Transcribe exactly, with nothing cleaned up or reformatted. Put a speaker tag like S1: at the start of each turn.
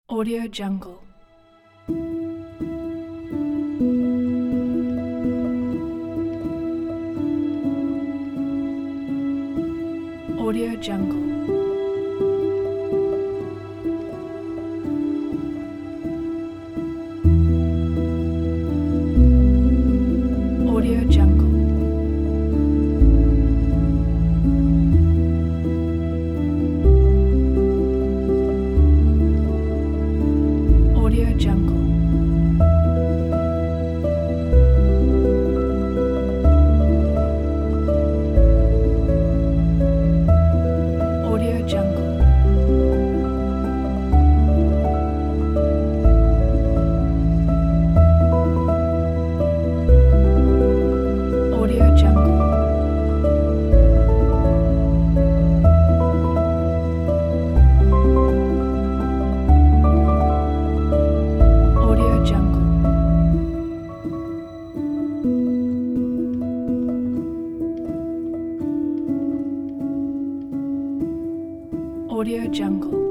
S1: Audio Jungle. Audio Jungle. Audio Jungle. Audio Jungle. Audio Jungle. Audio Jungle. Audio Jungle. Audio Jungle.